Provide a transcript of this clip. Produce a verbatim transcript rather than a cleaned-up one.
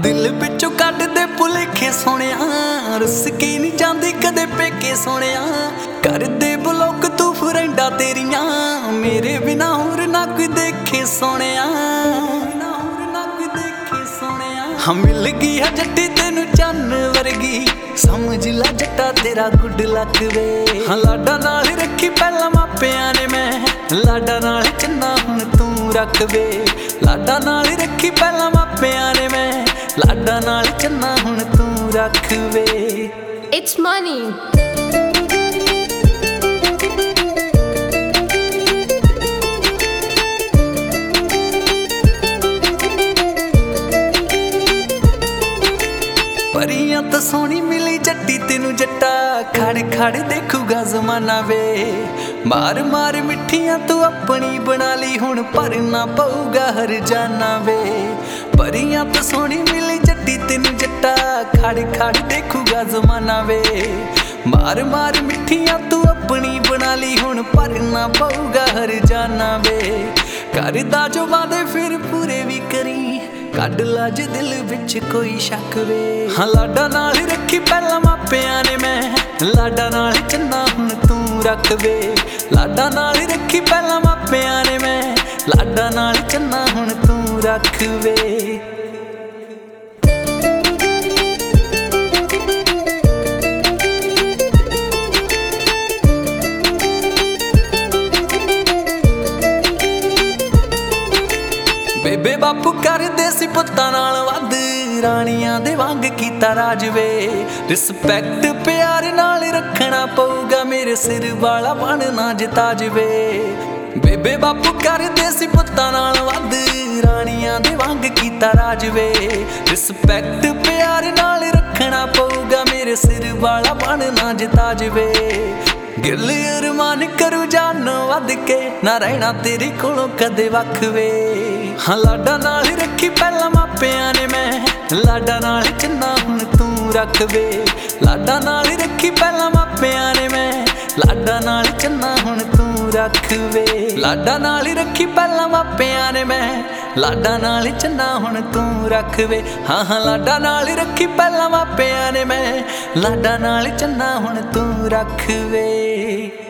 दिल विचों कढ दे भुलेखे सोहणिया, रुस के नहीं जांदी कदे पेके सोहणिया। कर दे ब्लॉक तू फ्रेंडा तेरियां, मेरे बिना होर ना कोई देखे सोहणिया। हम मिल गई है जट्टी तेनू चन्न वर्गी, समझ ला जट्टा तेरा गुड लक वे। हाँ लाडा नाल रखी पहला मापिया ने मैं, लाडा नाल चन्ना हुण तू रख वे। लाडा नाल रखी पहला मापिया ने मैं, लाडा नाल चन्ना हुण तू रख वे। It's money. परियां तो सोहनी मिली जट्टी तेनू जट्टा, खड़ खड़ देखूगा जमाना वे। मार मार मिठियां तू अपनी बना ली, हुण भरना पऊगा हर जाना वे। परियां तो सोहनी मिली जट्टी तेनू जट्टा, खड़ खड़ देखूगा जमाना वे। मार मार मिठियां तू अपनी बना ली, हुण भरना पऊगा हर जाना वे। करदा जो वादे फिर पूरे भी करी, कढ ला जे दिल विच कोई शक वे। हाँ लाडा नाल रखी पहला मापिया ने मैं, लाडा नाल चन्ना हुण तू रख वे। लाडा नाल रखी पहला मापिया ने मैं, लाडा नाल चन्ना हुण तू रख वे। बेबे बापू करदे सी पुत्तां नाल वध, राणियां दे वांग कीता राज वे। रिस्पैक्ट प्यार नाल रखना पऊगा, मेरे सिर वाला बनना जिताज वे। बेबे बापू करदे सी पुत्तां नाल वध, राणियां दे वांग कीता राज वे। रिस्पैक्ट प्यार नाल रखना पऊगा, मेरे सिर वाला बनना जिताज वे। गिल अरमान करू जान वध के, ना रहना तेरे कोलों कदे वख वे। हाँ लाडा नाल रखी पहला मापिया ने मैं, लाडा नाल चन्ना हुण तू रख वे। लाडा नाल रखी पहला मापिया ने मैं, लाडा नाल चन्ना हुण तू रख वे। लाडा नाल रखी पहला मापिया ने मैं, लाडा नाल चन्ना हुण तू रख वे। हाँ हाँ लाडा नाल रखी पहला मापिया ने मैं, लाडा नाल चन्ना हुण तू रख वे।